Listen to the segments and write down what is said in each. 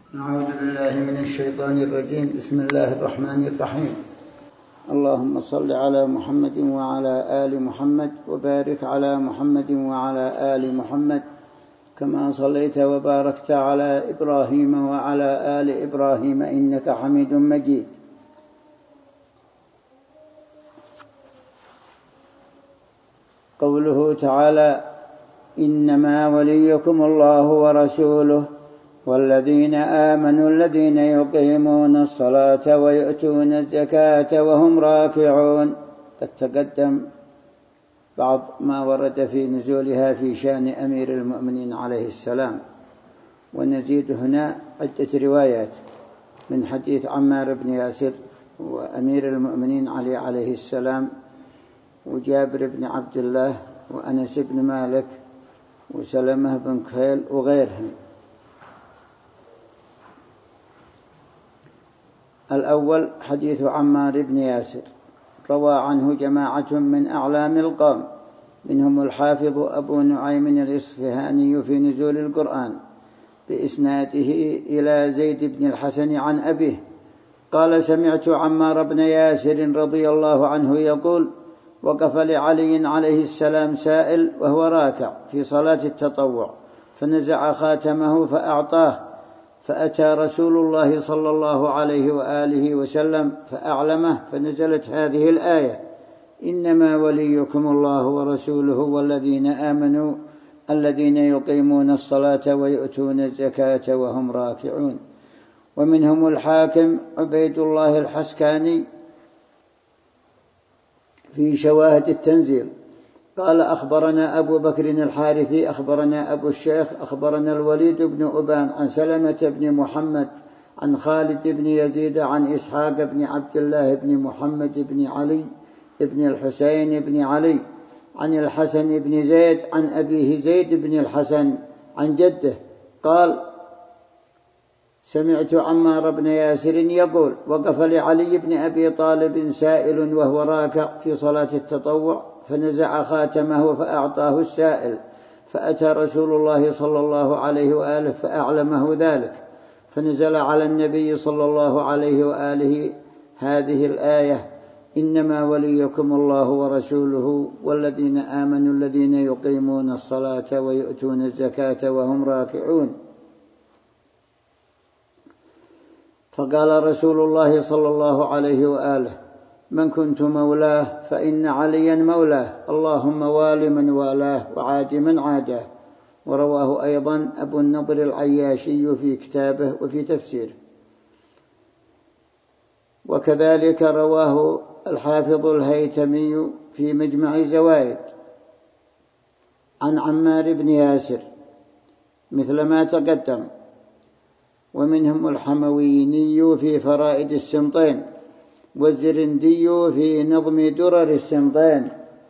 أعوذ بالله من الشيطان الرجيم. بسم الله الرحمن الرحيم. اللهم صل على محمد وعلى آل محمد وبارك على محمد وعلى آل محمد كما صليت وباركت على إبراهيم وعلى آل إبراهيم إنك حميد مجيد. قوله تعالى: إنما وليكم الله ورسوله والذين آمنوا الذين يقيمون الصلاة ويؤتون الزكاة وهم راكعون. قد تقدم بعض ما ورد في نزولها في شأن أمير المؤمنين عليه السلام، ونزيد هنا عدة روايات من حديث عمار بن ياسر وأمير المؤمنين علي عليه السلام وجابر بن عبد الله وأنس بن مالك وسلمة بن كهيل وغيرهم. الأول حديث عمار بن ياسر، روى عنه جماعة من أعلام القوم، منهم الحافظ أبو نعيم الإصفهاني في نزول القرآن بإسناده إلى زيد بن الحسن عن أبيه قال: سمعت عمار بن ياسر رضي الله عنه يقول: وقف لعلي عليه السلام سائل وهو راكع في صلاة التطوع، فنزع خاتمه فأعطاه، فأتى رسول الله صلى الله عليه وآله وسلم فأعلمه، فنزلت هذه الآية: إنما وليكم الله ورسوله والذين آمنوا الذين يقيمون الصلاة ويؤتون الزكاة وهم راكعون. ومنهم الحاكم عبيد الله الحسكاني في شواهد التنزيل قال: أخبرنا أبو بكر الحارثي أخبرنا أبو الشيخ أخبرنا الوليد بن أبان عن سلمة بن محمد عن خالد بن يزيد عن إسحاق بن عبد الله بن محمد بن علي بن الحسين بن علي عن الحسن بن زيد عن أبيه زيد بن الحسن عن جده قال: سمعت عمار بن ياسر يقول: وقف لعلي بن أبي طالب سائل وهو راكع في صلاة التطوع، فنزع خاتمه فأعطاه السائل، فأتى رسول الله صلى الله عليه وآله فأعلمه ذلك، فنزل على النبي صلى الله عليه وآله هذه الآية: إنما وليكم الله ورسوله والذين آمنوا الذين يقيمون الصلاة ويؤتون الزكاة وهم راكعون. فقال رسول الله صلى الله عليه وآله: من كنت مولاه فإن عليا مولاه، اللهم وال من والاه وعاد من عاداه. ورواه أيضا أبو النضر العياشي في كتابه وفي تفسيره، وكذلك رواه الحافظ الهيتمي في مجمع زوائد عن عمار بن ياسر مثل ما تقدم. ومنهم الحمويني في فرائد السمطين والزرندي في نظم درر السمطين،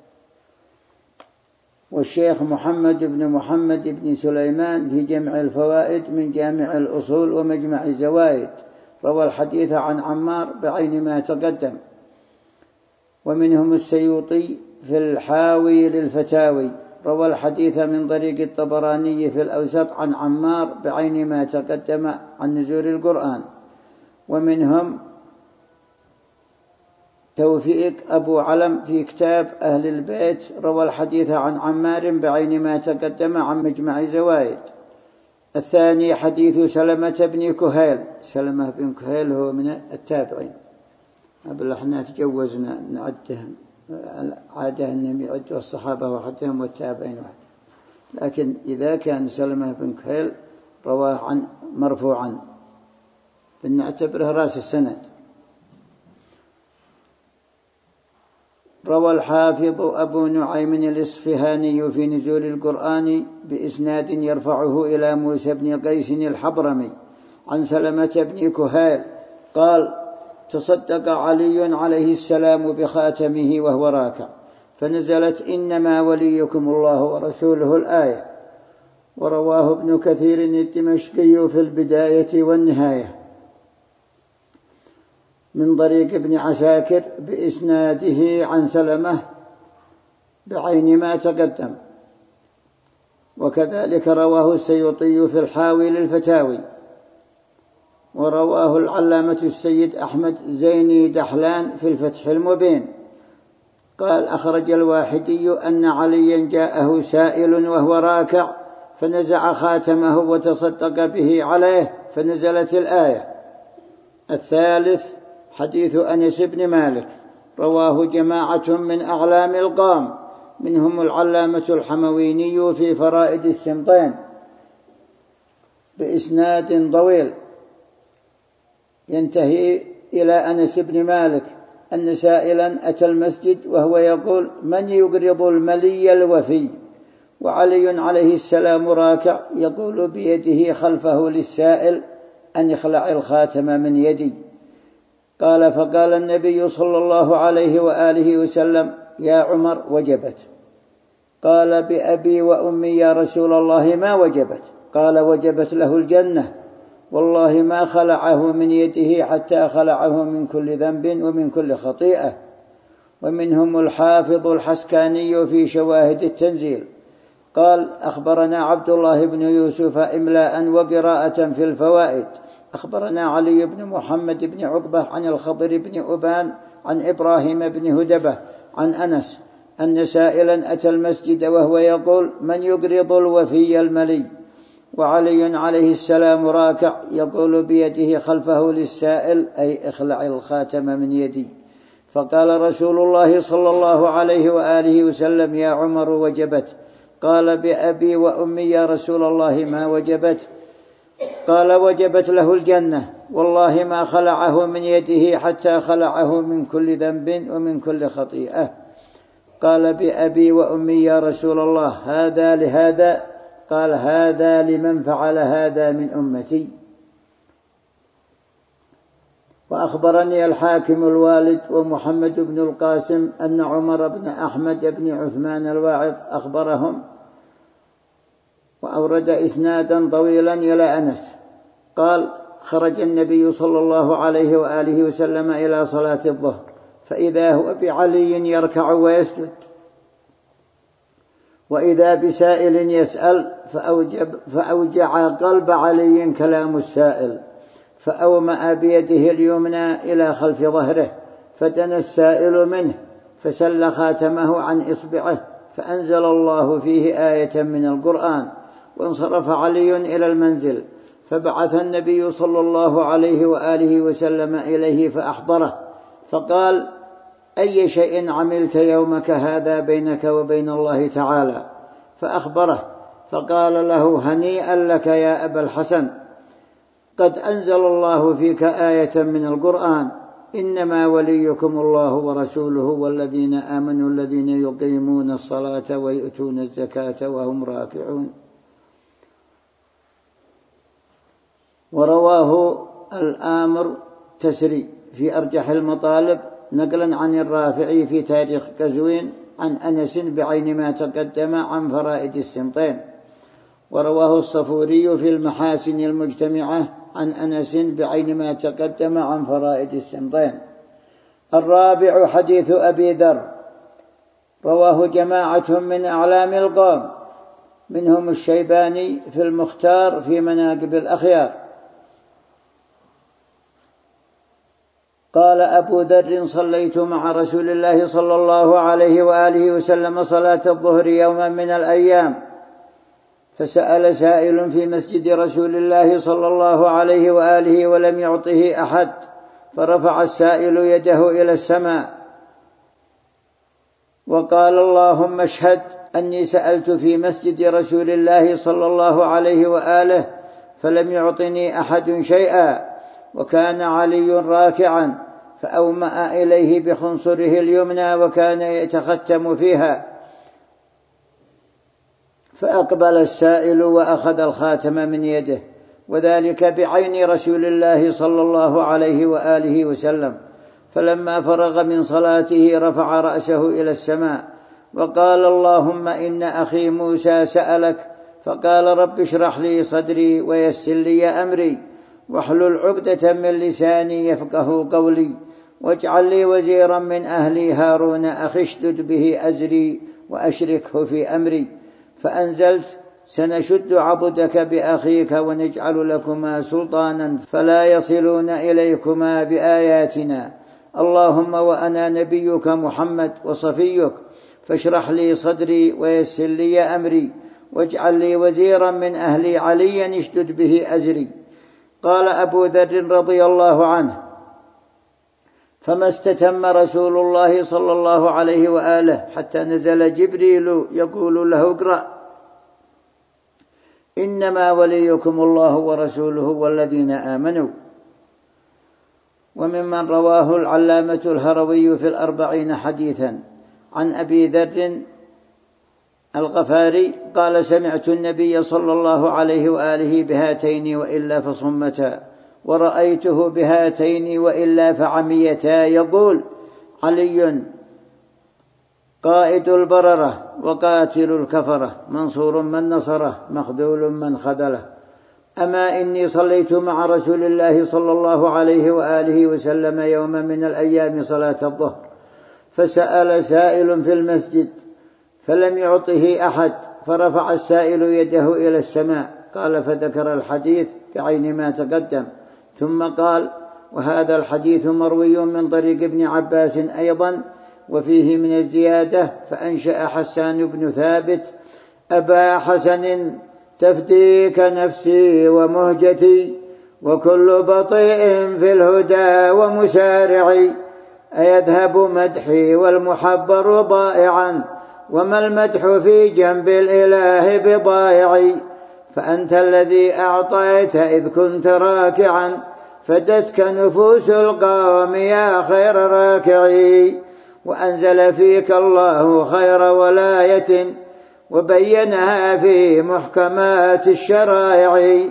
والشيخ محمد بن محمد بن سليمان في جمع الفوائد من جامع الأصول ومجمع الزوائد روى الحديث عن عمار بعين ما تقدم. ومنهم السيوطي في الحاوي للفتاوي روى الحديث من طريق الطبراني في الأوسط عن عمار بعين ما تقدم عن نزول القرآن. ومنهم توفيق أبو علم في كتاب أهل البيت روى الحديث عن عمار بعين ما تقدم عن مجمع زوائد. الثاني حديث سلمة بن كهيل. سلمة بن كهيل هو من التابعين، قبل احنا تجوزنا نعدهم، عادة أنهم يعدوا الصحابة وحدهم والتابعين واحد، لكن إذا كان سلمة بن كهيل رواه عن مرفوعا فنعتبره رأس السند. روى الحافظ أبو نعيم الإصفهاني في نزول القرآن بإسناد يرفعه إلى موسى بن قيس الحضرمي عن سلمة بن كهيل قال: تصدق علي عليه السلام بخاتمه وهو راكع، فنزلت إنما وليكم الله ورسوله الآية. ورواه ابن كثير الدمشقي في البداية والنهاية من طريق ابن عساكر بإسناده عن سلمة بعين ما تقدم. وكذلك رواه السيوطي في الحاوي للفتاوي ورواه العلامة السيد أحمد زيني دحلان في الفتح المبين قال: أخرج الواحدي أن عليا جاءه سائل وهو راكع فنزع خاتمه وتصدق به عليه فنزلت الآية. الثالث حديث أنس بن مالك، رواه جماعة من أعلام القوم، منهم العلامة الحمويني في فرائد السمطين بإسناد طويل ينتهي إلى أنس بن مالك أن سائلا أتى المسجد وهو يقول: من يقرض الملي الوفي؟ وعلي عليه السلام راكع يقول بيده خلفه للسائل: أن يخلع الخاتم من يدي. قال: فقال النبي صلى الله عليه وآله وسلم: يا عمر وجبت. قال: بأبي وأمي يا رسول الله ما وجبت؟ قال: وجبت له الجنة، والله ما خلعه من يده حتى خلعه من كل ذنب ومن كل خطيئة. ومنهم الحافظ الحسكاني في شواهد التنزيل قال: أخبرنا عبد الله بن يوسف إملاء وقراءة في الفوائد. أخبرنا علي بن محمد بن عقبة عن الخضر بن أبان عن إبراهيم بن هدبة عن أنس أن سائلا أتى المسجد وهو يقول: من يقرض الوفي الملي؟ وعلي عليه السلام راكع يقول بيده خلفه للسائل: أي اخلع الخاتم من يدي. فقال رسول الله صلى الله عليه وآله وسلم: يا عمر وجبت. قال: بأبي وأمي يا رسول الله ما وجبت؟ قال: وجبت له الجنة، والله ما خلعه من يده حتى خلعه من كل ذنب ومن كل خطيئة. قال: بأبي وأمي يا رسول الله هذا لهذا؟ قال: هذا لمن فعل هذا من أمتي. وأخبرني الحاكم الوالد ومحمد بن القاسم أن عمر بن أحمد بن عثمان الواعظ أخبرهم، وأورد إسنادا طويلا إلى أنس قال: خرج النبي صلى الله عليه وآله وسلم إلى صلاة الظهر فإذا هو بعلي يركع ويسجد، وإذا بسائل يسأل فأوجع قلب علي كلام السائل، فأومأ بيده اليمنى إلى خلف ظهره، فدنا السائل منه فسل خاتمه عن إصبعه، فأنزل الله فيه آية من القرآن. وانصرف علي إلى المنزل، فبعث النبي صلى الله عليه وآله وسلم إليه فأحضره، فقال: أي شيء عملت يومك هذا بينك وبين الله تعالى؟ فأخبره، فقال له: هنيئا لك يا أبا الحسن، قد أنزل الله فيك آية من القرآن: إنما وليكم الله ورسوله والذين آمنوا الذين يقيمون الصلاة ويؤتون الزكاة وهم راكعون. ورواه الآمر تسري في أرجح المطالب نقلا عن الرافعي في تاريخ قزوين عن أنس بعين ما تقدم عن فرائد السمطين. ورواه الصفوري في المحاسن المجتمعة عن أنس بعين ما تقدم عن فرائد السمطين. الرابع حديث أبي ذر، رواه جماعة من أعلام القوم، منهم الشيباني في المختار في مناقب الأخيار. قال أبو ذر: صليت مع رسول الله صلى الله عليه وآله وسلم صلاة الظهر يوما من الأيام، فسأل سائل في مسجد رسول الله صلى الله عليه وآله ولم يعطه أحد، فرفع السائل يده إلى السماء وقال: اللهم اشهد أني سألت في مسجد رسول الله صلى الله عليه وآله فلم يعطني أحد شيئا. وكان علي راكعا فأومأ إليه بخنصره اليمنى وكان يتختم فيها، فأقبل السائل وأخذ الخاتم من يده، وذلك بعين رسول الله صلى الله عليه وآله وسلم. فلما فرغ من صلاته رفع رأسه إلى السماء وقال: اللهم إن أخي موسى سألك، فقال: رب اشرح لي صدري ويسر لي أمري واحلل عقدة من لساني يفقه قولي واجعل لي وزيرا من أهلي هارون أخي اشدد به أزري وأشركه في أمري. فأنزلت: سنشد عضدك بأخيك ونجعل لكما سلطانا فلا يصلون إليكما بآياتنا. اللهم وأنا نبيك محمد وصفيك فاشرح لي صدري ويسر لي أمري واجعل لي وزيرا من أهلي عليا اشدد به أزري. قال أبو ذر رضي الله عنه: فما استتم رسول الله صلى الله عليه وآله حتى نزل جبريل يقول له: اقرأ إنما وليكم الله ورسوله والذين آمنوا. وممن رواه العلامة الهروي في 40 حديثا عن أبي ذر الغفاري قال: سمعت النبي صلى الله عليه وآله بهاتين وإلا فصمتا، ورأيته بهاتين وإلا فعميتا، يقول: علي قائد البررة وقاتل الكفرة، منصور من نصره، مخذول من خذله. أما إني صليت مع رسول الله صلى الله عليه وآله وسلم يوم من الأيام صلاة الظهر، فسأل سائل في المسجد فلم يعطه أحد، فرفع السائل يده إلى السماء. قال: فذكر الحديث كعين ما تقدم، ثم قال: وهذا الحديث مروي من طريق ابن عباس أيضا، وفيه من الزيادة: فأنشأ حسان بن ثابت: أبا حسن تفديك نفسي ومهجتي، وكل بطيء في الهدى ومسارعي، أيذهب مدحي والمحبر ضائعا، وما المدح في جنب الإله بضائعي، فأنت الذي أعطيت إذ كنت راكعا، فدتك نفوس القوم يا خير راكعي، وأنزل فيك الله خير ولاية، وبينها في محكمات الشرائع.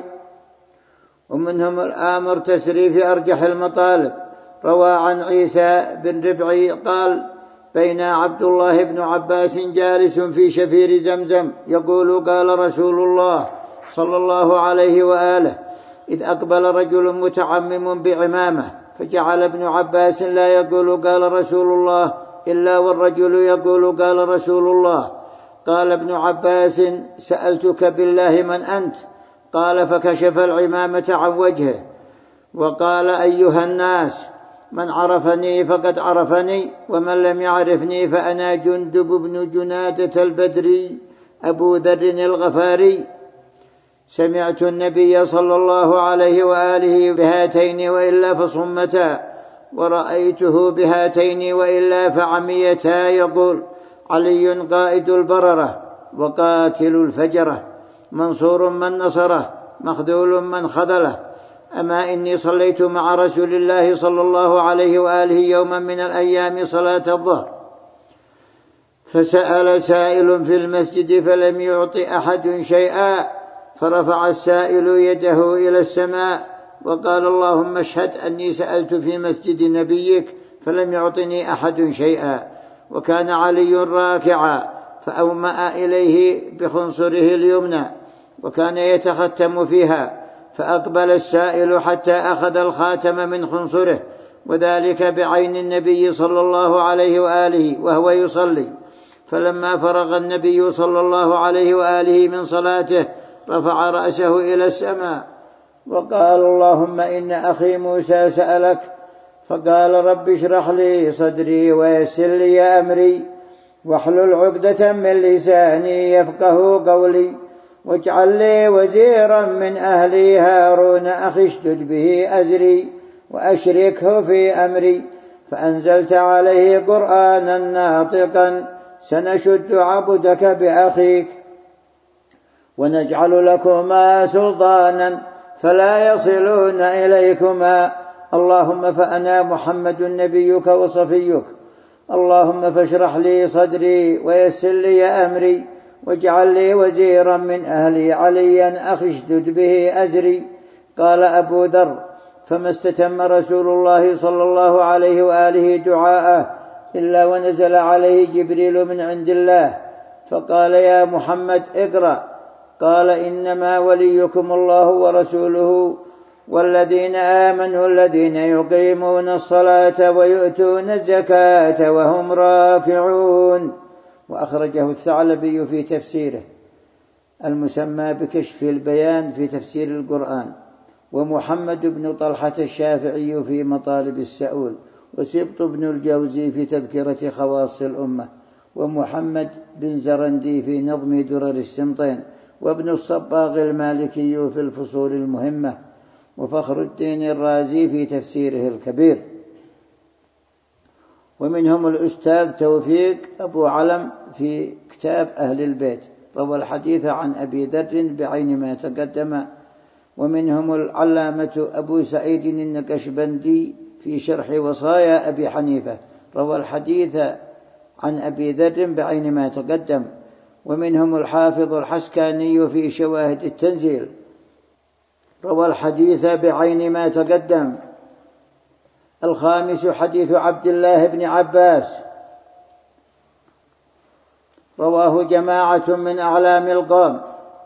ومنهم الآمر تسري في أرجح المطالب. روى عن عيسى بن ربعي قال: بين عبد الله بن عباس جالس في شفير زمزم يقول: قال رسول الله صلى الله عليه وآله: إذ أقبل رجل متعمم بعمامة، فجعل ابن عباس لا يقول قال رسول الله إلا والرجل يقول قال رسول الله. قال ابن عباس: سألتك بالله من أنت؟ قال: فكشف العمامة عن وجهه وقال: أيها الناس، من عرفني فقد عرفني، ومن لم يعرفني فأنا جندب بن جنادة البدري أبو ذر الغفاري. سمعت النبي صلى الله عليه وآله بهاتين وإلا فصمتا، ورأيته بهاتين وإلا فعميتا، يقول: علي قائد البررة وقاتل الفجرة، منصور من نصره، مخذول من خذله. أما إني صليت مع رسول الله صلى الله عليه وآله يوما من الأيام صلاة الظهر، فسأل سائل في المسجد فلم يعط أحد شيئا، فرفع السائل يده إلى السماء وقال: اللهم اشهد أني سألت في مسجد نبيك فلم يعطني أحد شيئا. وكان علي راكعا، فأومأ إليه بخنصره اليمنى، وكان يتختم فيها، فأقبل السائل حتى أخذ الخاتم من خنصره، وذلك بعين النبي صلى الله عليه وآله وهو يصلي. فلما فرغ النبي صلى الله عليه وآله من صلاته رفع رأسه إلى السماء وقال: اللهم إن أخي موسى سألك. فقال: رب اشرح لي صدري ويسر لي أمري، واحلل عقدة من لساني يفقه قولي، واجعل لي وزيرا من أهلي هارون أخي اشدد به أزري وأشركه في أمري. فأنزلت عليه قرآنا ناطقا سنشد عبدك بأخيك ونجعل لكما سلطانا فلا يصلون إليكما. اللهم فأنا محمد نبيك وصفيك. اللهم فاشرح لي صدري ويسر لي أمري، واجعل لي وزيرا من أهلي عليا أخي اشدد به أزري. قال أبو ذر: فما استتم رسول الله صلى الله عليه وآله دعاءه إلا ونزل عليه جبريل من عند الله فقال: يا محمد اقرأ. قال: إنما وليكم الله ورسوله والذين آمنوا الذين يقيمون الصلاة ويؤتون الزكاة وهم راكعون. وأخرجه الثعلبي في تفسيره. المسمى بكشف البيان في تفسير القرآن، ومحمد بن طلحة الشافعي في مطالب السؤول، وسبط بن الجوزي في تذكرة خواص الأمة، ومحمد بن زرندي في نظم درر السمطين، وابن الصباغ المالكي في الفصول المهمة، وفخر الدين الرازي في تفسيره الكبير. ومنهم الأستاذ توفيق أبو علم في كتاب أهل البيت، روى الحديث عن أبي ذر بعين ما تقدم. ومنهم العلامة أبو سعيد النقشبندي في شرح وصايا أبي حنيفة، روى الحديث عن أبي ذر بعين ما تقدم. ومنهم الحافظ الحسكاني في شواهد التنزيل، روى الحديث بعين ما تقدم. الخامس حديث عبد الله بن عباس، رواه جماعة من أعلام القوم،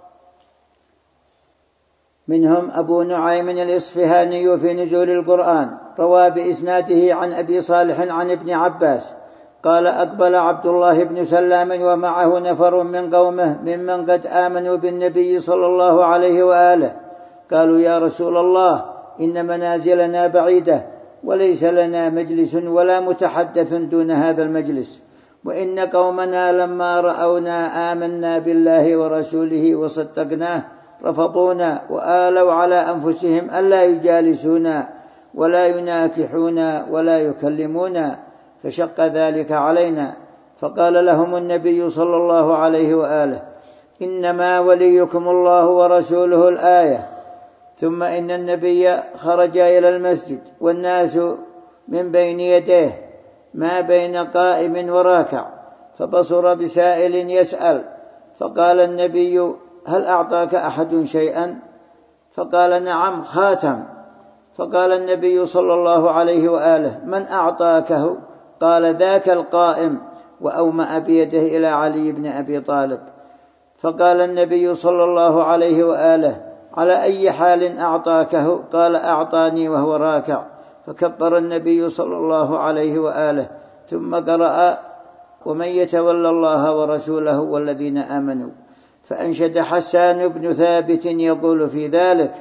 منهم أبو نعيم الإصفهاني في نزول القرآن، روى بإسناده عن أبي صالح عن ابن عباس قال: أقبل عبد الله بن سلام ومعه نفر من قومه ممن قد آمنوا بالنبي صلى الله عليه وآله، قالوا: يا رسول الله، إن منازلنا بعيدة، وليس لنا مجلس ولا متحدث دون هذا المجلس، وإن قومنا لما رأونا آمنا بالله ورسوله وصدقناه رفضونا وآلوا على أنفسهم ألا يجالسونا ولا يناكحونا ولا يكلمونا، فشق ذلك علينا. فقال لهم النبي صلى الله عليه وآله: إنما وليكم الله ورسوله الآية. ثم إن النبي خرج إلى المسجد والناس من بين يديه ما بين قائم وراكع، فبصر بسائل يسأل، فقال النبي: هل أعطاك أحد شيئا؟ فقال: نعم، خاتم. فقال النبي صلى الله عليه وآله: من أعطاكه؟ قال: ذاك القائم، وأومأ بيده إلى علي بن أبي طالب. فقال النبي صلى الله عليه وآله: على أي حال أعطاكه؟ قال: أعطاني وهو راكع. فكبر النبي صلى الله عليه وآله، ثم قرأ: ومن يتولى الله ورسوله والذين آمنوا. فأنشد حسان بن ثابت يقول في ذلك: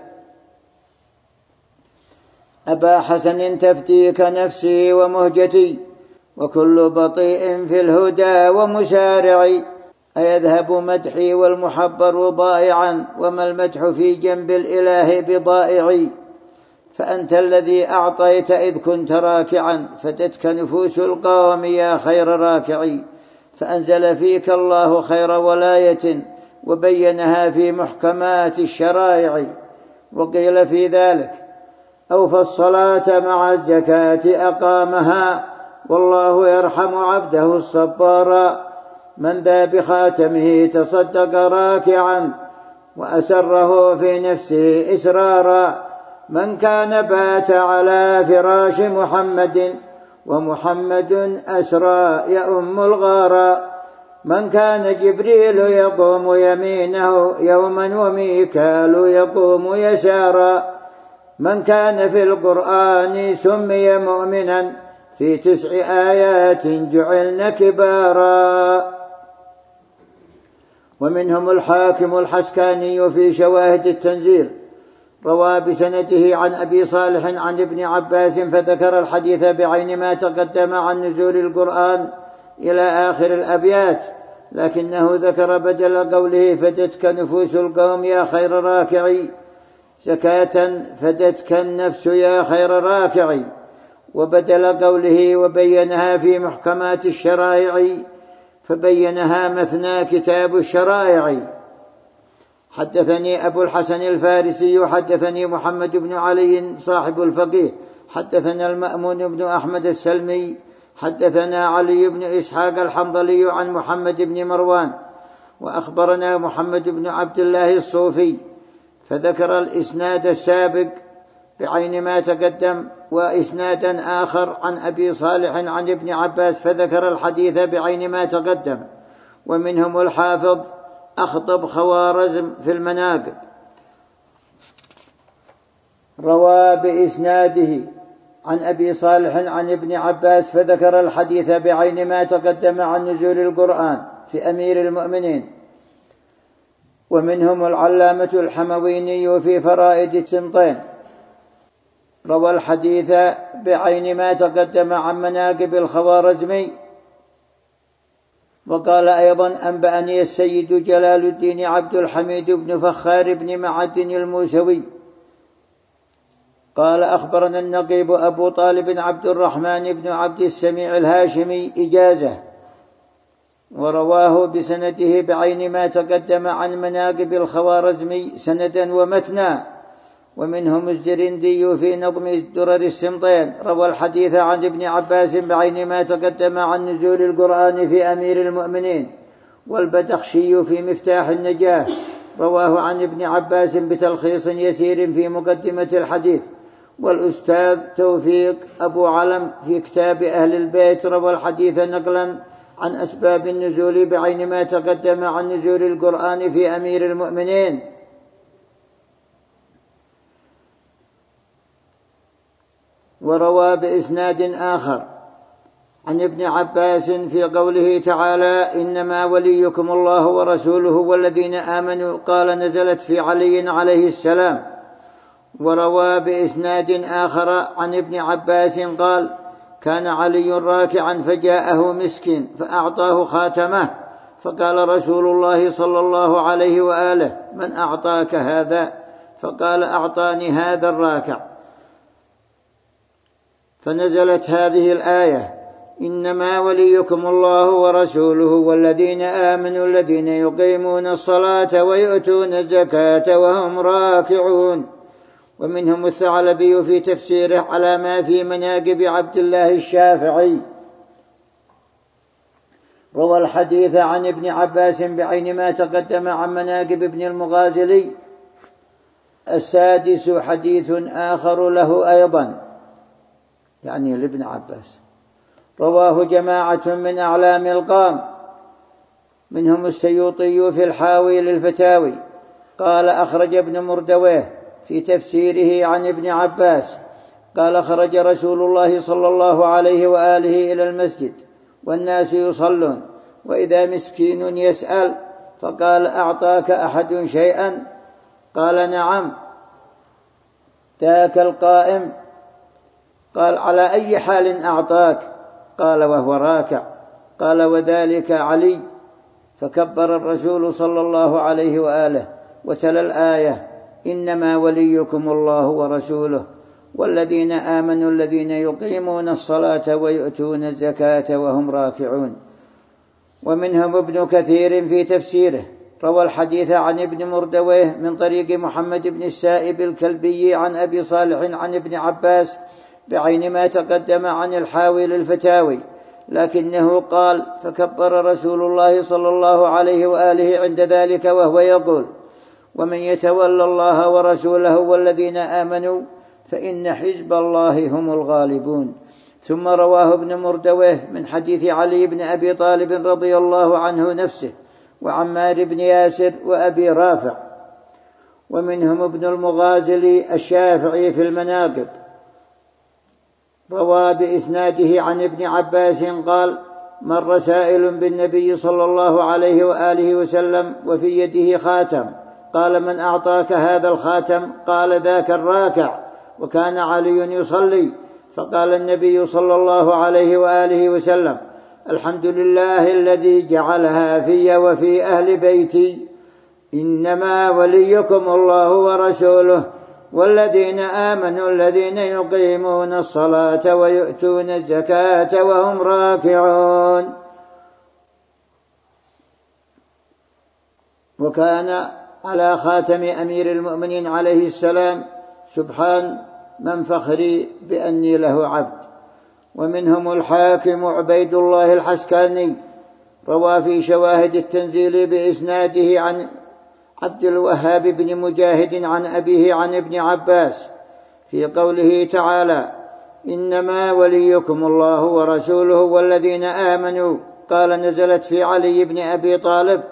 أبا حسن تفتيك نفسي ومهجتي، وكل بطيء في الهدى ومسارع، أيذهب مدحي والمحبر ضائعا، وما المدح في جنب الإله بضائع. فأنت الذي أعطيت إذ كنت راكعا، فتتك نفوس القوم يا خير راكعي. فأنزل فيك الله خير ولاية، وبينها في محكمات الشرائع. وقيل في ذلك: أوفى الصلاة مع الزكاة أقامها، والله يرحم عبده الصبارا. من ذا بخاتمه تصدق راكعا، وأسره في نفسه إسرارا. من كان بات على فراش محمد، ومحمد أسرى يؤم الغارا. من كان جبريل يقوم يمينه يوما، وميكال يقوم يسارا. من كان في القرآن سمي مؤمنا، في 9 آيات جعلن كبارا. ومنهم الحاكم الحسكاني في شواهد التنزيل، روى بسنده عن أبي صالح عن ابن عباس، فذكر الحديث بعين ما تقدم عن نزول القرآن إلى آخر الأبيات، لكنه ذكر بدل قوله: فدتك نفوس القوم يا خير راكعي، زكاة فدتك النفس يا خير راكعي، وبدل قوله: وبينها في محكمات الشرائع، فبينها مثنى كتاب الشرائع. حدثني أبو الحسن الفارسي حدثني محمد بن علي صاحب الفقيه حدثنا المأمون بن أحمد السلمي حدثنا علي بن إسحاق الحنظلي عن محمد بن مروان، وأخبرنا محمد بن عبد الله الصوفي، فذكر الإسناد السابق بعين ما تقدم، وإسنادا آخر عن أبي صالح عن ابن عباس، فذكر الحديث بعين ما تقدم. ومنهم الحافظ أخطب خوارزم في المناقب، روى بإسناده عن أبي صالح عن ابن عباس، فذكر الحديث بعين ما تقدم عن نزول القرآن في أمير المؤمنين. ومنهم العلامة الحمويني في فرائد السمطين، روى الحديث بعين ما تقدم عن مناقب الخوارزمي. وقال أيضا: أنبأني السيد جلال الدين عبد الحميد بن فخار بن معد الموسوي قال: أخبرنا النقيب أبو طالب عبد الرحمن بن عبد السميع الهاشمي إجازة، ورواه بسنده بعين ما تقدم عن مناقب الخوارزمي سندا ومتنا. ومنهم الزرندي في نظم درر السمطين، روى الحديث عن ابن عباس بعين ما تقدم عن نزول القرآن في أمير المؤمنين. والبدخشي في مفتاح النجاة رواه عن ابن عباس بتلخيص يسير في مقدمة الحديث. والأستاذ توفيق أبو علم في كتاب أهل البيت روى الحديث نقلا عن أسباب النزول بعين ما تقدم عن نزول القرآن في أمير المؤمنين. وروى بإسناد آخر عن ابن عباس في قوله تعالى: إنما وليكم الله ورسوله والذين آمنوا، قال: نزلت في علي عليه السلام. وروى بإسناد آخر عن ابن عباس قال: كان علي راكعا فجاءه مسكين فأعطاه خاتمه، فقال رسول الله صلى الله عليه وآله: من أعطاك هذا؟ فقال: أعطاني هذا الراكع. فنزلت هذه الآية: إنما وليكم الله ورسوله والذين آمنوا الذين يقيمون الصلاة ويؤتون الزكاة وهم راكعون. ومنهم الثعلبي في تفسيره على ما في مناقب عبد الله الشافعي، روى الحديث عن ابن عباس بعين ما تقدم عن مناقب ابن المغازلي. السادس حديث آخر له أيضا، يعني لابن عباس، رواه جماعة من أعلام القام، منهم السيوطي في الحاوي للفتاوي قال: أخرج ابن مردويه في تفسيره عن ابن عباس قال: خرج رسول الله صلى الله عليه وآله إلى المسجد والناس يصلون، وإذا مسكين يسأل، فقال: أعطاك أحد شيئا؟ قال: نعم. ذاك القائم. قال: على أي حال أعطاك؟ قال: وهو راكع. قال: وذلك علي. فكبر الرسول صلى الله عليه وآله وتلا الآية: إنما وليكم الله ورسوله والذين آمنوا الذين يقيمون الصلاة ويؤتون الزكاة وهم راكعون. ومنهم ابن كثير في تفسيره، روى الحديث عن ابن مردويه من طريق محمد بن السائب الكلبي عن أبي صالح عن ابن عباس بعين ما تقدم عن الحاوي للفتاوي، لكنه قال: فكبر رسول الله صلى الله عليه وآله عند ذلك وهو يقول: ومن يتولى الله ورسوله والذين آمنوا فإن حزب الله هم الغالبون. ثم رواه ابن مردويه من حديث علي بن أبي طالب رضي الله عنه نفسه وعمار بن ياسر وأبي رافع. ومنهم ابن المغازلي الشافعي في المناقب، روى بإسناده عن ابن عباس قال: مر سائل بالنبي صلى الله عليه وآله وسلم وفي يده خاتم، قال: من أعطاك هذا الخاتم؟ قال: ذاك الراكع. وكان علي يصلي، فقال النبي صلى الله عليه وآله وسلم: الحمد لله الذي جعلها في وفي أهل بيتي، إنما وليكم الله ورسوله والذين آمنوا الذين يقيمون الصلاة ويؤتون الزكاة وهم راكعون. وكان على خاتم أمير المؤمنين عليه السلام: سبحان من فخري بأني له عبد. ومنهم الحاكم عبيد الله الحسكاني، روى في شواهد التنزيل بإسناده عن عبد الوهاب بن مجاهد عن أبيه عن ابن عباس في قوله تعالى: إنما وليكم الله ورسوله والذين آمنوا، قال: نزلت في علي بن أبي طالب.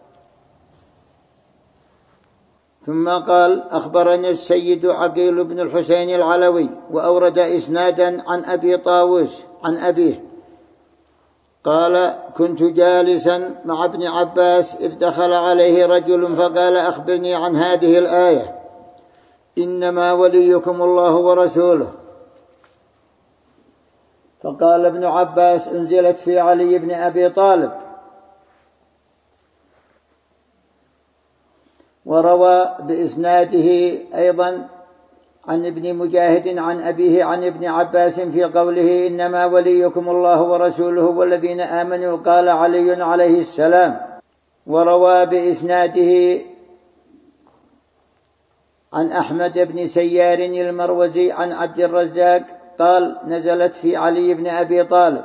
ثم قال: أخبرني السيد عقيل بن الحسين العلوي، وأورد إسنادا عن أبي طاووس عن أبيه قال: كنت جالسا مع ابن عباس إذ دخل عليه رجل فقال: أخبرني عن هذه الآية: إنما وليكم الله ورسوله. فقال ابن عباس: أنزلت في علي بن أبي طالب. وروى بإسناده أيضا عن ابن مجاهد عن أبيه عن ابن عباس في قوله: إنما وليكم الله ورسوله والذين آمنوا، قال علي عليه السلام. وروى بإسناده عن أحمد بن سيار المروزي عن عبد الرزاق قال: نزلت في علي بن أبي طالب.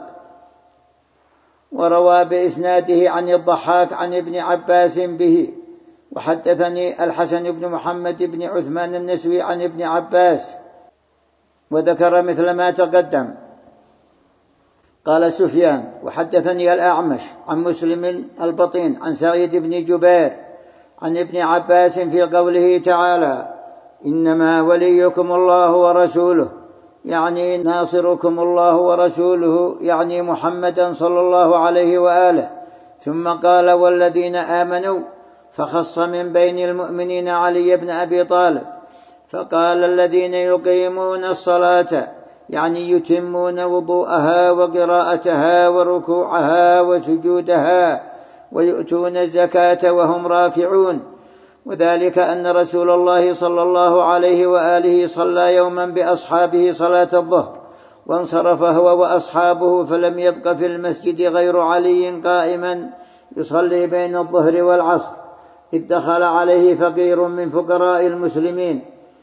وروى بإسناده عن الضحاك عن ابن عباس به. وحدثني الحسن بن محمد بن عثمان النسوي عن ابن عباس وذكر مثل ما تقدم. قال سفيان: وحدثني الأعمش عن مسلم البطين عن سعيد بن جبير عن ابن عباس في قوله تعالى: إنما وليكم الله ورسوله، يعني ناصركم الله ورسوله، يعني محمدا صلى الله عليه وآله. ثم قال: والذين آمنوا، فخص من بين المؤمنين علي بن أبي طالب. فقال: الذين يقيمون الصلاة، يعني يتمون وضوءها وقراءتها وركوعها وسجودها، ويؤتون الزكاة وهم راكعون. وذلك أن رسول الله صلى الله عليه وآله صلى يوما بأصحابه صلاة الظهر، وانصرف هو وأصحابه، فلم يبق في المسجد غير علي قائما يصلي بين الظهر والعصر، إذ دخل عليه فقير من فقراء المسلمين،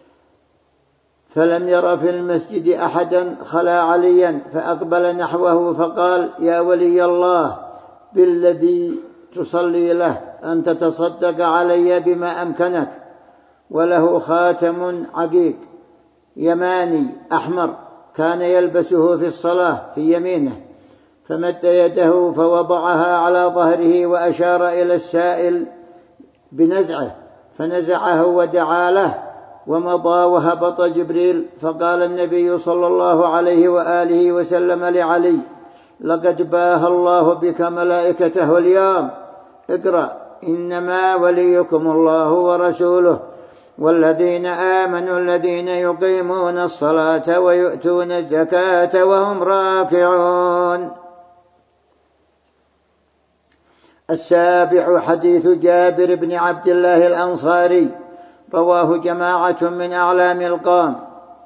فلم ير في المسجد أحدا خلا عليا، فأقبل نحوه فقال: يا ولي الله، بالذي تصلي له أن تتصدق علي بما أمكنك. وله خاتم عقيق يماني أحمر كان يلبسه في الصلاة في يمينه، فمد يده فوضعها على ظهره وأشار إلى السائل بنزعه، فنزعه ودعا له، ومضى. وهبط جبريل، فقال النبي صلى الله عليه وآله وسلم لعلي: لقد باه الله بك ملائكته اليوم، اقرأ: إنما وليكم الله ورسوله والذين آمنوا الذين يقيمون الصلاة ويؤتون الزكاة وهم راكعون. 7. حديث جابر بن عبد الله الأنصاري، رواه جماعة من أعلام القوم،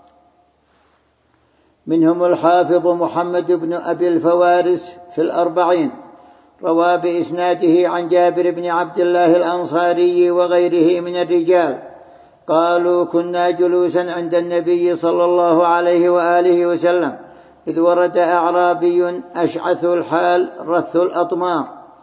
منهم الحافظ محمد بن أبي الفوارس في الأربعين. روى بإسناده عن جابر بن عبد الله الأنصاري وغيره من الرجال قالوا: كنا جلوسا عند النبي صلى الله عليه وآله وسلم، إذ ورد أعرابي أشعث الحال رث الأطمار،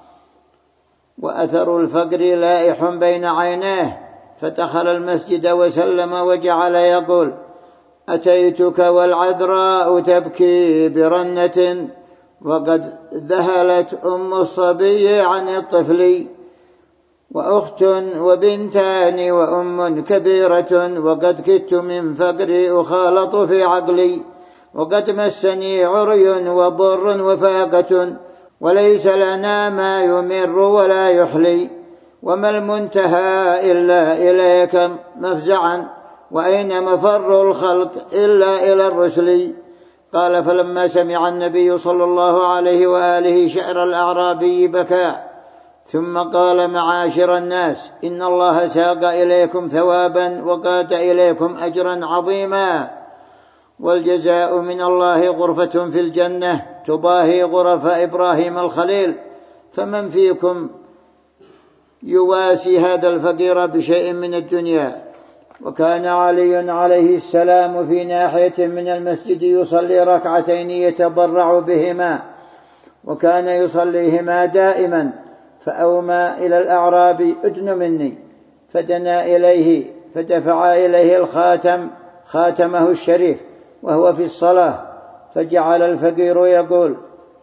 وأثر الفقر لائح بين عينيه، فدخل المسجد وسلم وجعل يقول: أتيتك والعذراء تبكي برنة، وقد ذهلت أم الصبي عن الطفل، وأخت وبنتان وأم كبيرة، وقد كدت من فقري أخالط في عقلي، وقد مسني عري وضر وفاقة، وليس لنا ما يمر ولا يحلي، وما المنتهى إلا إليك مفزعا، وأين مفر الخلق إلا إلى الرسل. قال: فلما سمع النبي صلى الله عليه وآله شعر الأعرابي بكى، ثم قال: معاشر الناس، إن الله ساق إليكم ثوابا وقات إليكم أجرا عظيما، والجزاء من الله غرفة في الجنة تضاهي غرف إبراهيم الخليل، فمن فيكم يواسي هذا الفقير بشيء من الدنيا؟ وكان علي عليه السلام في ناحية من المسجد يصلي ركعتين يتضرع بهما، وكان يصليهما دائما، فأومى إلى الأعرابي: ادن مني، فدنا إليه فدفع إليه الخاتم، خاتمه الشريف، وهو في الصلاة، فجعل الفقير يقول: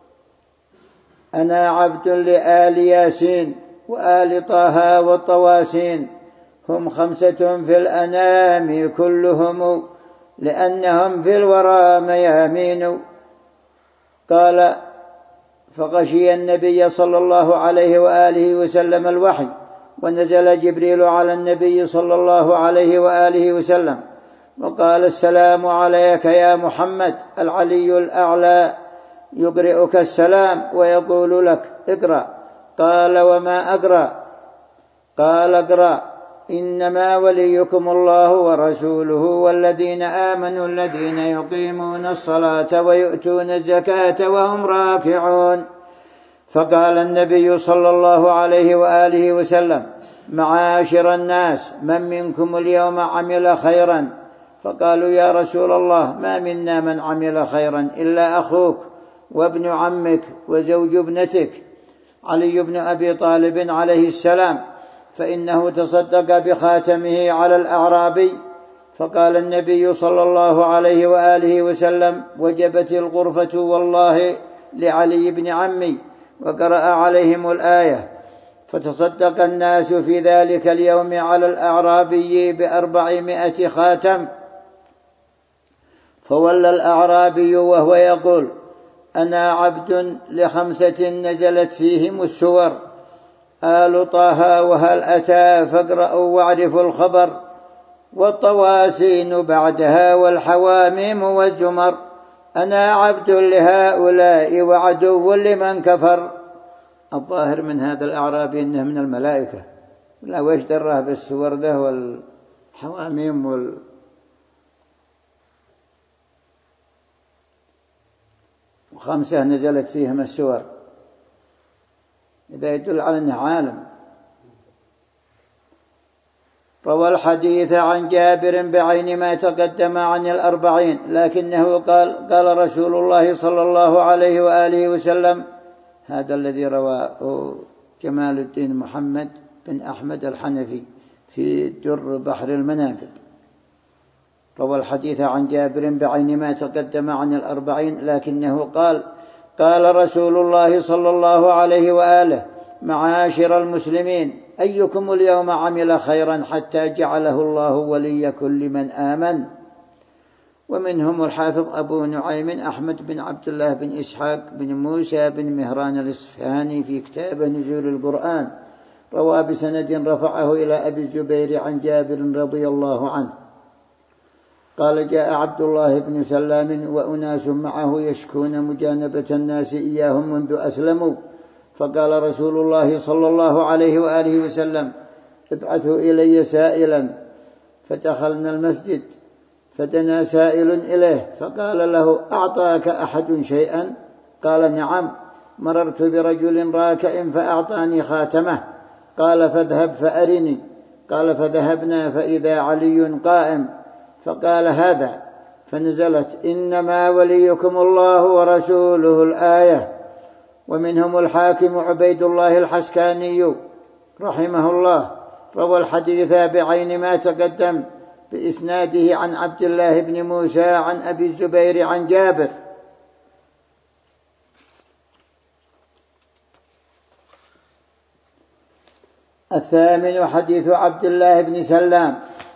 أنا عبد لآل ياسين وآل طه والطواسين، هم 5 في الأنام كلهم، لأنهم في الورى ميامين. قال: فغشي النبي صلى الله عليه وآله وسلم الوحي، ونزل جبريل على النبي صلى الله عليه وآله وسلم وقال: السلام عليك يا محمد. العلي الأعلى يقرئك السلام ويقول لك: اقرأ. قال: وما أقرأ؟ قال: اقرأ: إنما وليكم الله ورسوله والذين آمنوا الذين يقيمون الصلاة ويؤتون الزكاة وهم راكعون. فقال النبي صلى الله عليه وآله وسلم: معاشر الناس، من منكم اليوم عمل خيرا؟ فقالوا: يا رسول الله، ما منا من عمل خيرا إلا أخوك وابن عمك وزوج ابنتك علي بن أبي طالب عليه السلام، فإنه تصدق بخاتمه على الأعرابي. فقال النبي صلى الله عليه وآله وسلم: وجبت الغرفة والله لعلي بن عمي، وقرأ عليهم الآية. فتصدق الناس في ذلك اليوم على الأعرابي ب400 خاتم. فولى الأعرابي وهو يقول: أنا عبد ل5 نزلت فيهم السور، آل طه وهل أتى فاقرأوا واعرفوا الخبر، والطواسين بعدها والحواميم والزمر، أنا عبد لهؤلاء وعدو لمن كفر. الظاهر من هذا الأعرابي أنه من الملائكة، لا وش دره بالسور ذا والحواميم و5 نزلت فيهم السور، إذا يدل على أنه عالم. روى الحديث عن جابر بعين ما تقدم عن 40، لكنه قال رسول الله صلى الله عليه وآله وسلم، هذا الذي رواه جمال الدين محمد بن أحمد الحنفي في در بحر المناقب. روى الحديث عن جابر بعين ما تقدم عن 40، لكنه قال رسول الله صلى الله عليه وآله: معاشر المسلمين، أيكم اليوم عمل خيرا حتى جعله الله ولي كل من آمن؟ ومنهم الحافظ أبو نعيم أحمد بن عبد الله بن إسحاق بن موسى بن مهران الإصفهاني في كتابه نزول القرآن، روى بسند رفعه إلى أبي الزبير عن جابر رضي الله عنه قال: جاء عبد الله بن سلام وأناس معه يشكون مجانبة الناس إياهم منذ أسلموا، فقال رسول الله صلى الله عليه وآله وسلم: ابعثوا إلي سائلا. فدخلنا المسجد فدنا سائل إليه فقال له: أعطاك أحد شيئا؟ قال: نعم، مررت برجل راكع فأعطاني خاتمه. قال: فاذهب فأرني. قال: فذهبنا فإذا علي قائم، فقال: هذا. فنزلت: إنما وليكم الله ورسوله الآية. ومنهم الحاكم عبيد الله الحسكاني رحمه الله، روى الحديث بعين ما تقدم بإسناده عن عبد الله بن موسى عن أبي الزبير عن جابر. الثامن حديث عبد الله بن سلام.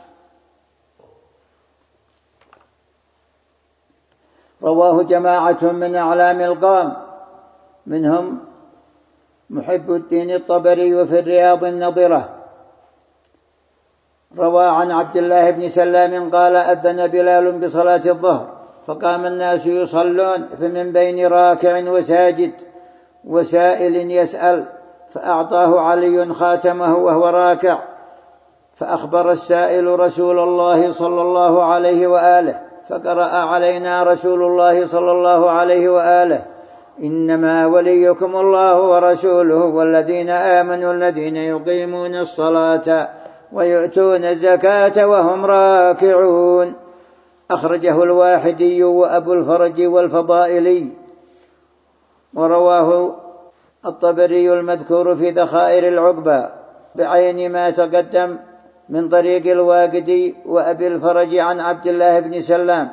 رواه جماعة من أعلام القوم، منهم محب الدين الطبري في الرياض النظرة. روى عن عبد الله بن سلام قال: أذن بلال بصلاة الظهر، فقام الناس يصلون، فمن بين راكع وساجد وسائل يسأل، فأعطاه علي خاتمه وهو راكع، فأخبر السائل رسول الله صلى الله عليه وآله، فقرأ علينا رسول الله صلى الله عليه وآله: إنما وليكم الله ورسوله والذين آمنوا الذين يقيمون الصلاة ويؤتون الزكاة وهم راكعون. أخرجه الواحدي وأبو الفرج والفضائلي، ورواه الطبري المذكور في ذخائر العقبة بعين ما تقدم من طريق الواقدي وأبي الفرج عن عبد الله بن سلام.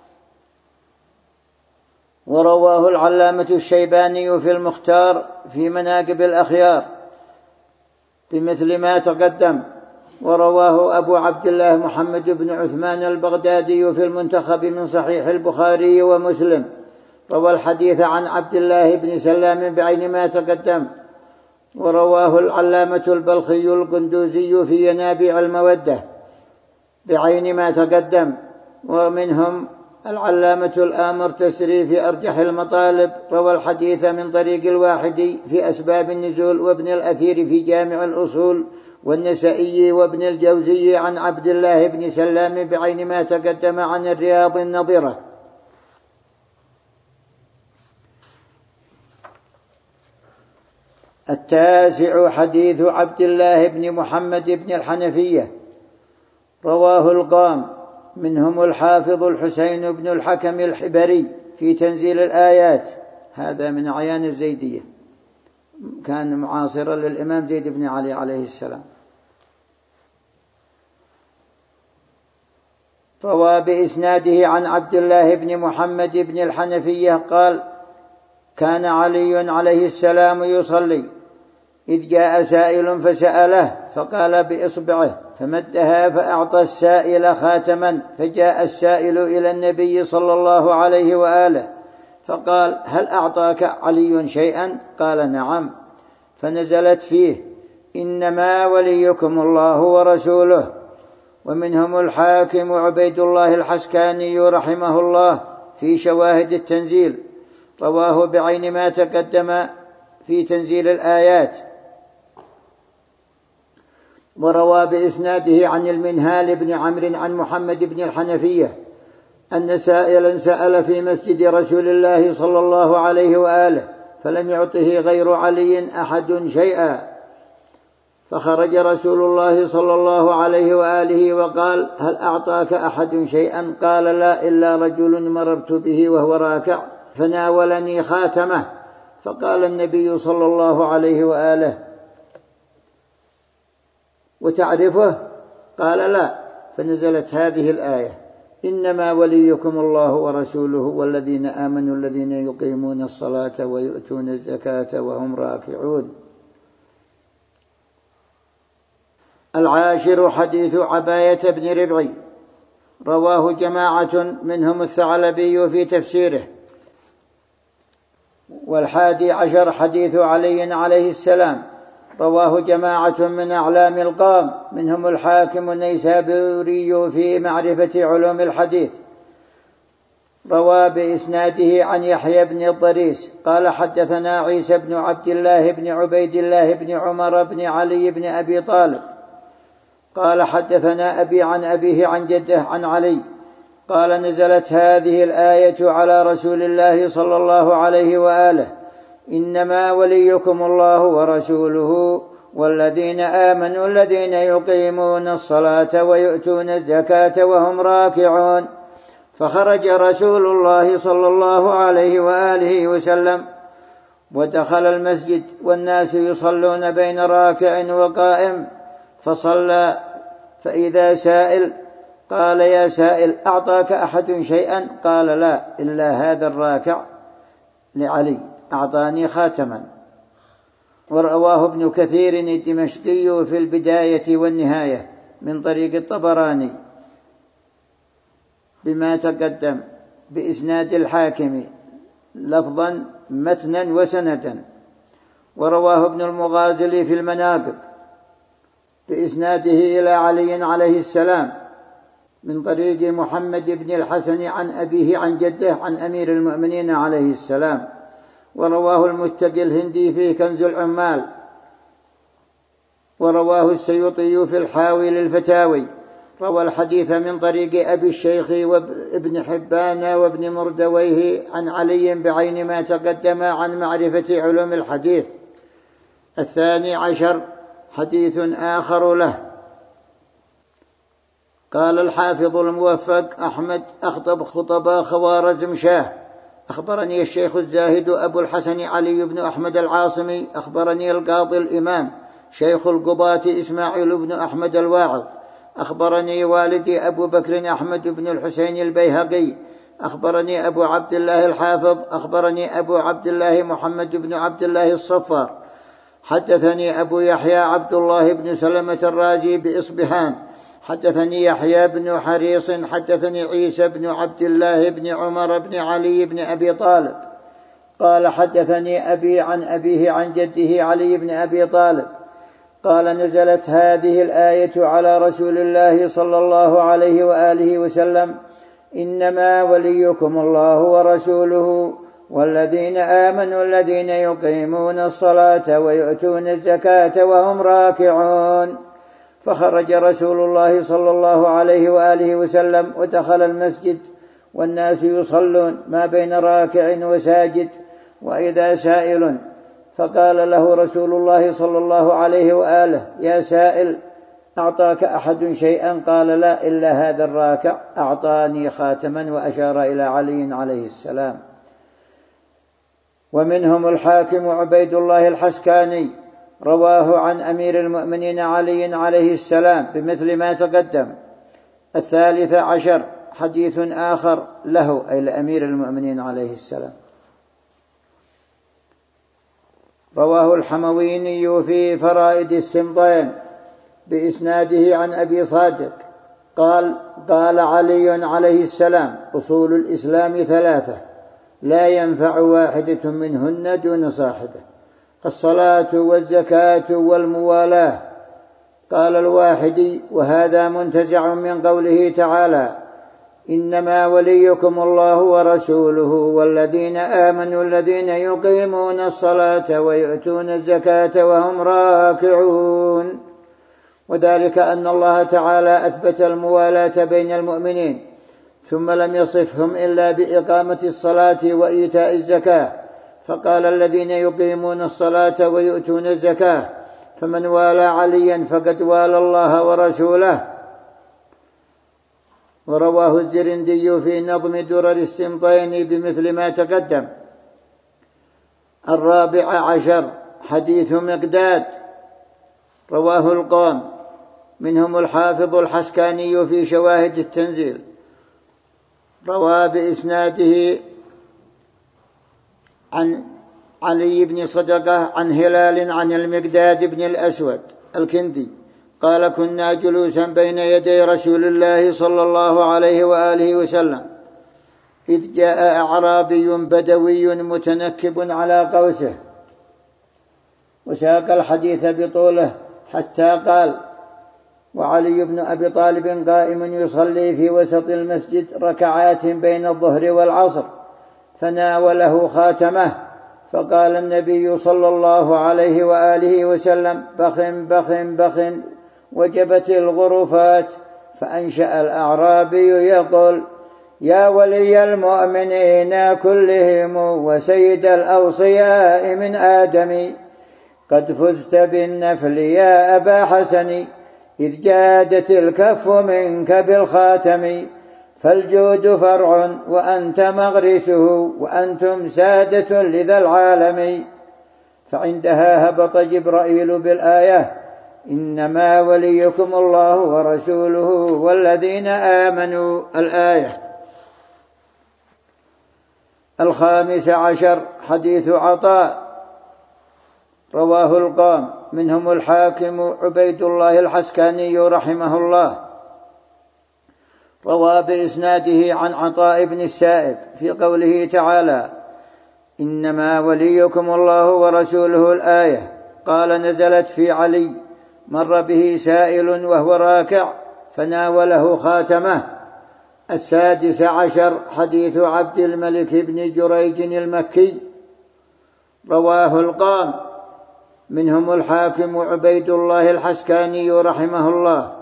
ورواه العلامة الشيباني في المختار في مناقب الأخيار بمثل ما تقدم. ورواه أبو عبد الله محمد بن عثمان البغدادي في المنتخب من صحيح البخاري ومسلم روى الحديث عن عبد الله بن سلام بعين ما تقدم. ورواه العلامة البلخي القندوزي في ينابيع المودة بعين ما تقدم. ومنهم العلامة الآمر تسري في أرجح المطالب، روى الحديث من طريق الواحدي في أسباب النزول، وابن الأثير في جامع الأصول، والنسائي وابن الجوزي عن عبد الله بن سلام بعين ما تقدم عن الرياض النظرة. التاسع حديث عبد الله بن محمد بن الحنفية، رواه القام، منهم الحافظ الحسين بن الحكم الحبري في تنزيل الآيات، هذا من أعيان الزيدية، كان معاصرا للإمام زيد بن علي عليه السلام. روى بإسناده عن عبد الله بن محمد بن الحنفية قال: كان علي عليه السلام يصلي إذ جاء سائل فسأله فقال بإصبعه فمدها فأعطى السائل خاتما، فجاء السائل إلى النبي صلى الله عليه وآله فقال: هل أعطاك علي شيئا؟ قال: نعم. فنزلت فيه: إنما وليكم الله ورسوله. ومنهم الحاكم عبيد الله الحسكاني رحمه الله في شواهد التنزيل، رواه بعين ما تقدم في تنزيل الآيات. وروى بإسناده عن المنهال بن عمرو عن محمد بن الحنفية أن سائلا سأل في مسجد رسول الله صلى الله عليه وآله فلم يعطه غير علي أحد شيئا، فخرج رسول الله صلى الله عليه وآله وقال: هل أعطاك أحد شيئا؟ قال: لا، إلا رجل مررت به وهو راكع فناولني خاتمه. فقال النبي صلى الله عليه وآله: وتعرفه؟ قال: لا. فنزلت هذه الآية: إنما وليكم الله ورسوله والذين آمنوا الذين يقيمون الصلاة ويؤتون الزكاة وهم راكعون. العاشر حديث عباية بن ربعي، رواه جماعة منهم الثعلبي في تفسيره. والحادي عشر حديث علي عليه السلام، رواه جماعة من أعلام القوم منهم الحاكم النيسابوري في معرفة علوم الحديث، روى بإسناده عن يحيى بن الضريس قال: حدثنا عيسى بن عبد الله بن عبيد الله بن عمر بن علي بن أبي طالب قال: حدثنا أبي عن أبيه عن جده عن علي قال: نزلت هذه الآية على رسول الله صلى الله عليه وآله: إنما وليكم الله ورسوله والذين آمنوا الذين يقيمون الصلاة ويؤتون الزكاة وهم راكعون. فخرج رسول الله صلى الله عليه وآله وسلم ودخل المسجد والناس يصلون بين راكع وقائم، فصلى فإذا سائل قال: يا سائل، أعطاك أحد شيئا؟ قال: لا، إلا هذا الراكع لعلي أعطاني خاتما. ورواه ابن كثير الدمشقي في البداية والنهاية من طريق الطبراني بما تقدم بإسناد الحاكم لفظا متنا وسندا. ورواه ابن المغازلي في المناقب بإسناده إلى علي عليه السلام من طريق محمد بن الحسن عن أبيه عن جده عن أمير المؤمنين عليه السلام. ورواه المتقي الهندي في كنز العمال. ورواه السيوطي في الحاوي للفتاوي. روى الحديث من طريق أبي الشيخ وابن حبان وابن مردويه عن علي بعين ما تقدم عن معرفة علوم الحديث. الثاني عشر حديث آخر له. قال الحافظ الموفق أحمد أخطب خطباء خوارزم شاه: أخبرني الشيخ الزاهد أبو الحسن علي بن أحمد العاصمي، أخبرني القاضي الإمام شيخ القضاة إسماعيل بن أحمد الواعظ، أخبرني والدي أبو بكر أحمد بن الحسين البيهقي، أخبرني أبو عبد الله الحافظ، أخبرني أبو عبد الله محمد بن عبد الله الصفار، حدثني أبو يحيى عبد الله بن سلمة الرازي بإصبهان، حدثني يحيى بن حريص حدثني عيسى بن عبد الله بن عمر بن علي بن أبي طالب قال حدثني أبي عن أبيه عن جده علي بن أبي طالب قال نزلت هذه الآية على رسول الله صلى الله عليه وآله وسلم: إنما وليكم الله ورسوله والذين آمنوا الذين يقيمون الصلاة ويؤتون الزكاة وهم راكعون. فخرج رسول الله صلى الله عليه وآله وسلم ودخل المسجد والناس يصلون ما بين راكع وساجد، وإذا سائل فقال له رسول الله صلى الله عليه وآله: يا سائل، أعطاك أحد شيئا؟ قال: لا، إلا هذا الراكع أعطاني خاتما، وأشار إلى علي عليه السلام. ومنهم الحاكم عبيد الله الحسكاني رواه عن أمير المؤمنين علي عليه السلام بمثل ما تقدم. 13 حديث آخر له، أي لأمير المؤمنين عليه السلام، رواه الحمويني في فرائد السمطين بإسناده عن أبي صادق قال علي عليه السلام: أصول الإسلام 3 لا ينفع واحدة منهن دون صاحبه: الصلاة والزكاة والموالاة. قال الواحدي: وهذا منتزع من قوله تعالى: إنما وليكم الله ورسوله والذين آمنوا الذين يقيمون الصلاة ويؤتون الزكاة وهم راكعون. وذلك أن الله تعالى أثبت الموالاة بين المؤمنين، ثم لم يصفهم إلا بإقامة الصلاة وإيتاء الزكاة، فقال: الذين يقيمون الصلاة ويؤتون الزكاة، فمن والى عليا فقد والى الله ورسوله. ورواه الزرندي في نظم درر السمطين بمثل ما تقدم. 14 حديث مقداد رواه القوم، منهم الحافظ الحسكاني في شواهد التنزيل، روى بإسناده عن علي بن صدقة عن هلال عن المقداد بن الأسود الكندي قال: كنا جلوسا بين يدي رسول الله صلى الله عليه وآله وسلم، إذ جاء أعرابي بدوي متنكب على قوسه، وساق الحديث بطوله حتى قال: وعلي بن أبي طالب قائم يصلي في وسط المسجد ركعات بين الظهر والعصر، فناوله خاتمه، فقال النبي صلى الله عليه وآله وسلم: بخ بخ بخ، وجبت الغرفات. فأنشأ الأعرابي يقول: يا ولي المؤمنين كلهم وسيد الأوصياء من آدم، قد فزت بالنفل يا أبا حسن، إذ جادت الكف منك بالخاتم، فالجود فرع وأنت مغرسه، وأنتم سادة لذا العالم. فعندها هبط جبرائيل بالآية: إنما وليكم الله ورسوله والذين آمنوا، الآية. 15 حديث عطاء رواه القوم، منهم الحاكم عبيد الله الحسكاني رحمه الله، روى بإسناده عن عطاء بن السائب في قوله تعالى: إنما وليكم الله ورسوله، الآية. قال: نزلت في علي، مر به سائل وهو راكع فناوله خاتمه. 16 حديث عبد الملك بن جريج المكي، رواه القوم، منهم الحاكم عبيد الله الحسكاني رحمه الله،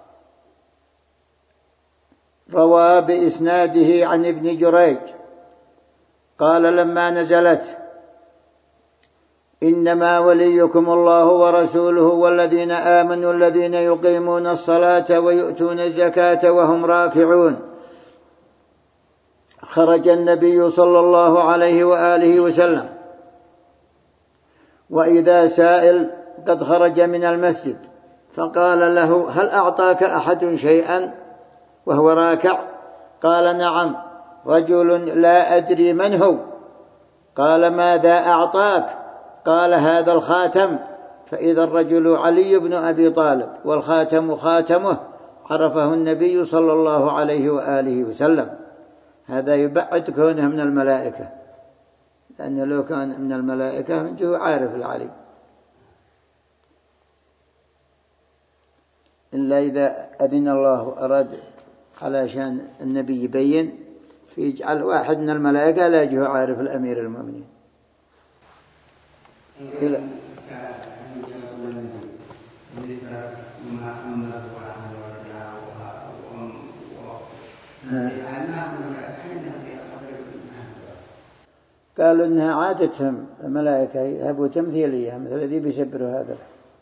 روى بإسناده عن ابن جريج قال: لما نزلت إنما وليكم الله ورسوله والذين آمنوا الذين يقيمون الصلاة ويؤتون الزكاة وهم راكعون، خرج النبي صلى الله عليه وآله وسلم، وإذا سائل قد خرج من المسجد، فقال له: هل أعطاك أحد شيئا؟ وهو راكع. قال: نعم، رجل لا أدري من هو. قال: ماذا أعطاك؟ قال: هذا الخاتم. فإذا الرجل علي بن أبي طالب والخاتم خاتمه، عرفه النبي صلى الله عليه وآله وسلم. هذا يبعد كونه من الملائكة، لأنه لو كان من الملائكة من جهة عارف العلي، إلا إذا أذن الله وأراد علشان النبي يبين فيجعل واحد من الملائكة لا يجهو عارف الأمير المؤمنين. قالوا إنها عادتهم الملائكة يهبوا تمثيلية، مثل الذي بيسبروا هذا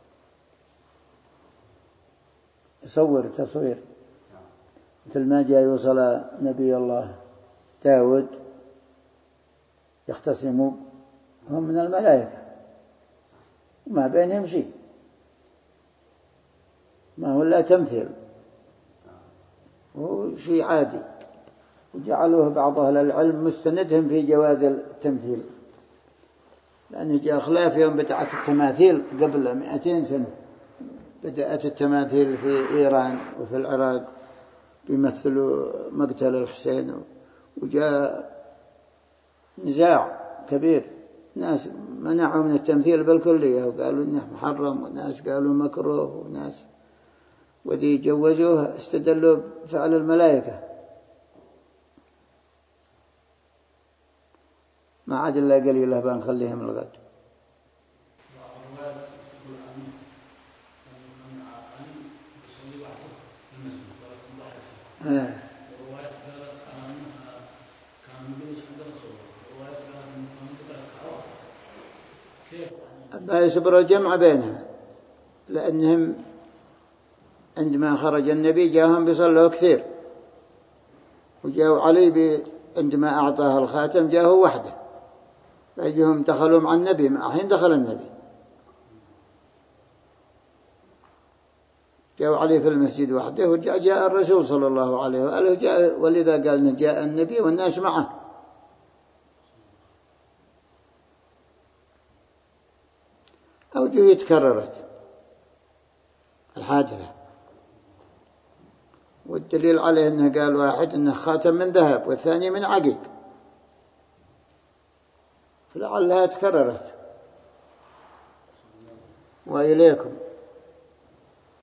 يصور تصوير، مثل ما جاء يوصل نبي الله داود يختصموا، هم من الملائكة وما بينهم شيء، ما هو لا تمثيل، هو شيء عادي. وجعلوه بعض أهل العلم مستندهم في جواز التمثيل، لأن جاء خلاف يوم بدأت التماثيل قبل 200 سنة، بدأت التماثيل في إيران وفي العراق بيمثلوا مقتل الحسين، وجاء نزاع كبير، ناس منعوا من التمثيل بالكلية وقالوا إنه محرم، وناس قالوا مكروه، وناس وذي جوزوه استدلوا بفعل الملائكة. ما عاد إلا قليلة بنخليهم الغد. يصبروا الجمع بينها، لأنهم عندما خرج النبي جاءهم بيصلوا كثير، وجاءوا علي عندما أعطاه الخاتم جاءوا وحده، فجهم دخلوا مع النبي، حين دخل النبي جاءوا عليه في المسجد وحده، وجاء الرسول صلى الله عليه وآله جاء، ولذا قال جاء النبي والناس معه. أوجه تكررت الحادثة، والدليل عليه أنه قال واحد أنه خاتم من ذهب والثاني من عقيق، فلعلها تكررت. وإليكم